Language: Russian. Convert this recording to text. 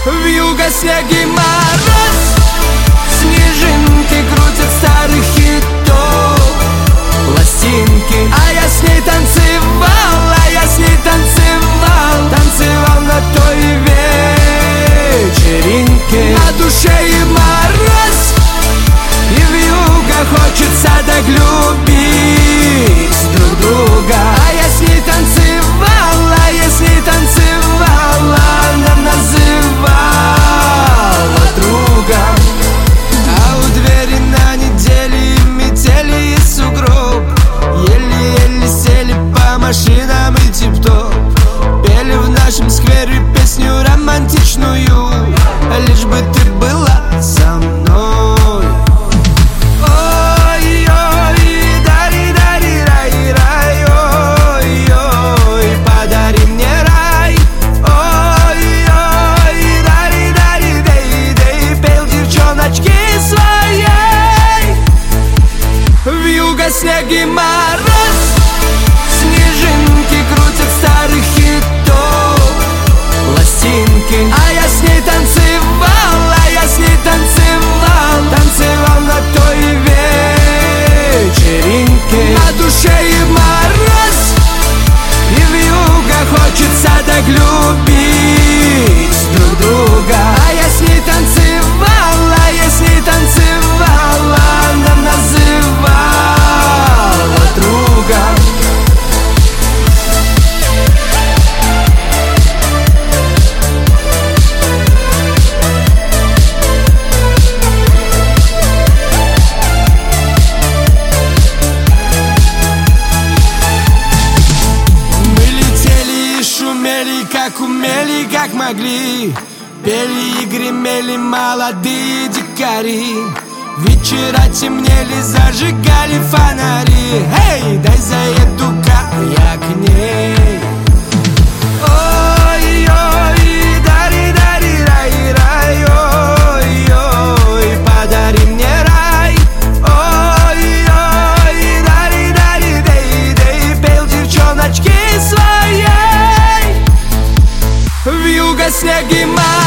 Вьюга, снег и мороз, снежинки крутят старых хитов пластинки. А я с ней танцевал, а я с ней танцевал, танцевал на той вечеринке. На душе и мороз, и вьюга, хочется так любить друг друга. А я с ней танцевал, а я с ней танцевал, она называла другом. А у двери на неделе метели и сугроб, еле-еле сели по машинам и тип-топ. Пели в нашем сквере песню романтичную, лишь бы ты была со мной. Ой-ой, дари-дари-рай-рай, ой-ой, подари мне рай. Ой-ой, дари-дари-дей-дей, пел девчоночки своей. Вьюга, снег и мороз, снежинки крутят старых хитов пластинки. А я с ней танцевал, а я с ней танцевал, танцевал на той вечеринке. На душе и мороз, и вьюга, хочется так любить друг друга. А я с ней танцевал, а я с ней танцевал, она называла другом. Как умели, как могли, пели и гремели молодые дикари. Вечера темнели, зажигали фонари. Эй, дай заеду-ка я к ней. Ой-ой, дари-дари-рай-рай, ой-ой, подари мне рай. Ой-ой, дари-дари-дей-дей, пел девчоночки своей. Вьюга, снег и мороз,